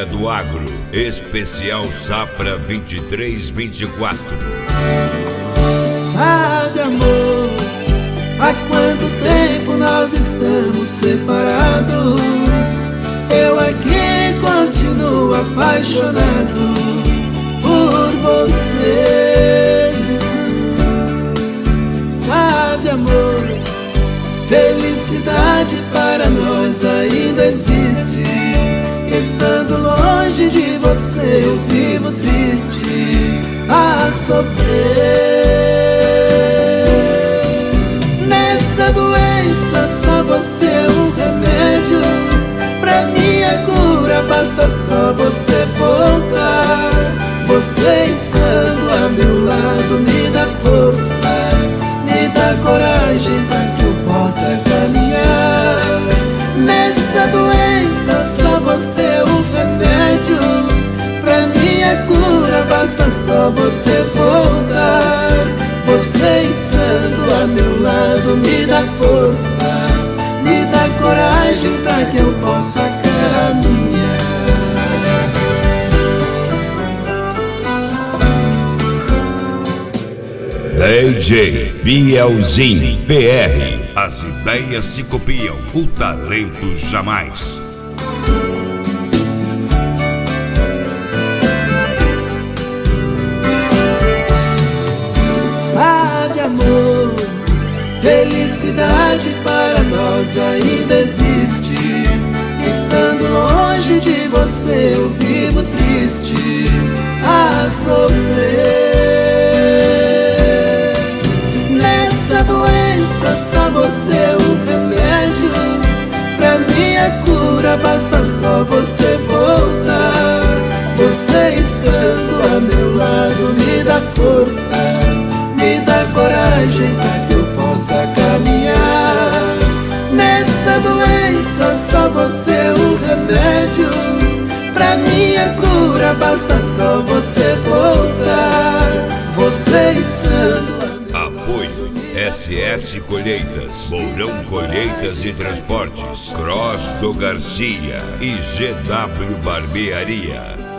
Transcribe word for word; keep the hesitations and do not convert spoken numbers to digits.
do Agro, especial Safra vinte e três vinte e quatro. Sabe, amor, há quanto tempo nós estamos separados? Eu aqui continuo apaixonado por você. Sabe, amor, felicidade para nós ainda existe. Estando longe de você eu vivo triste a sofrer. Nessa doença só você é um remédio. Pra minha cura basta só você voltar. Você estando a meu lado me dá força, me dá coragem pra que eu possa caminhar. Nessa doença só você é o remédio. Pra minha cura basta só você voltar. Você estando a meu lado me dá força, me dá coragem pra que eu possa caminhar. D J Bielzinho P R. As ideias se copiam, o talento jamais. Sabe, amor, felicidade para nós ainda existe. Estando longe de você eu vivo triste a sofrer. Nessa doença só você é o remédio. Pra minha cura basta só você voltar. Você estando a meu lado me dá força, me dá coragem pra que eu possa caminhar. Nessa doença só você é o remédio. Pra minha cura basta só você voltar. Você estando Apoio S S Colheitas, Mourão Colheitas e Transportes, Cross do Garcia e G W Barbearia.